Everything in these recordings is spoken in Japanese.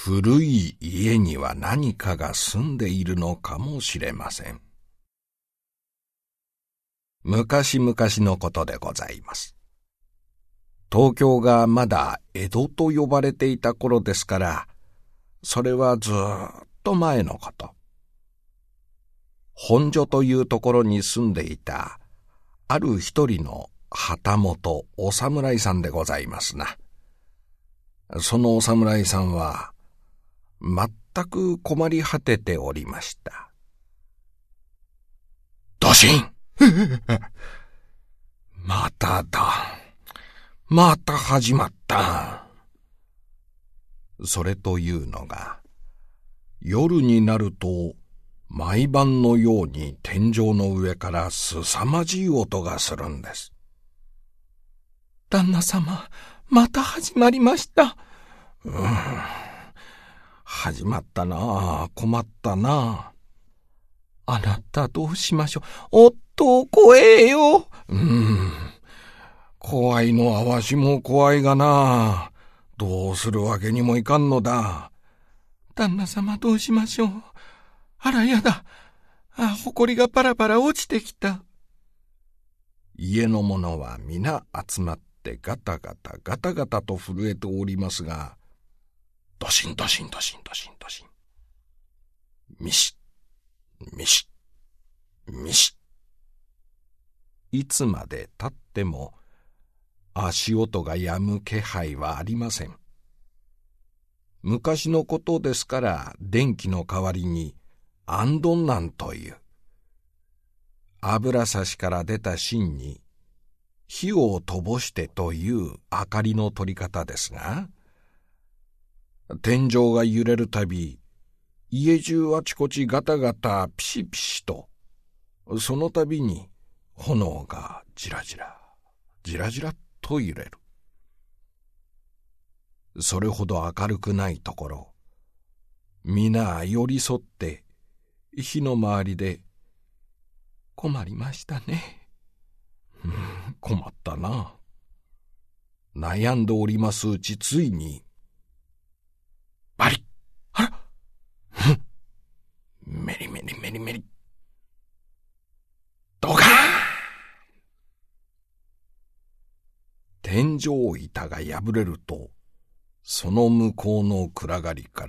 古い家には何かが住んでいるのかもしれません。昔々のことでございます。東京がまだ江戸と呼ばれていた頃ですから、それはずっと前のこと。本所というところに住んでいた、ある一人の旗本お侍さんでございますな。そのお侍さんは、全く困り果てておりました。ドシンまただ。また始まった。それというのが、夜になると、毎晩のように天井の上から凄まじい音がするんです。 旦那様、また始まりました。 始まったなあ、困ったなあ。あなたどうしましょう。おっと、怖えよ。 怖いのはわしも怖いがな。どうするわけにもいかんのだ。 旦那様どうしましょう。あらやだ。埃がパラパラ落ちてきた。 家の者は皆集まってガタガタガタガタと震えておりますが、ドシンドシンドシンドシンドシン。ミシッ、ミシッ、ミシッ。いつまで経っても足音が止む気配はありません。昔のことですから電気の代わりにアンドンナンという油差しから出た芯に火を灯してという明かりの取り方ですが、天井が揺れるたび家中あちこちガタガタピシピシと、そのたびに炎がじらじらじらじらと揺れる。それほど明るくないところ、皆寄り添って火の周りで、 困りましたね。 困ったな。悩んでおりますうちついに、バリッ、 あら、 メリメリメリメリ、ドカーン。天井板が破れると、その向こうの暗がりから、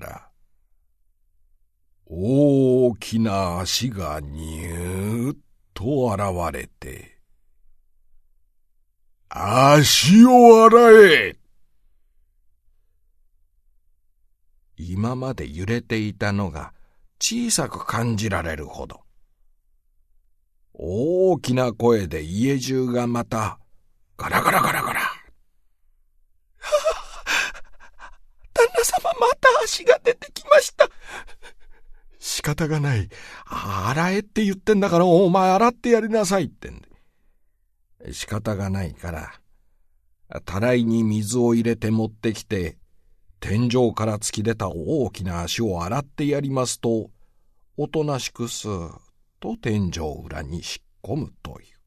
大きな足がにゅーっと現れて、足を洗え！今まで揺れていたのが小さく感じられるほど、大きな声で家中がまたガラガラガラガラ。 旦那様、また足が出てきました。 仕方がない。洗えって言ってんだから、お前洗ってやりなさいってんで。仕方がないから、たらいに水を入れて持ってきて、天井から突き出た大きな足を洗ってやりますと、おとなしくスーッと天井裏に引っ込むという。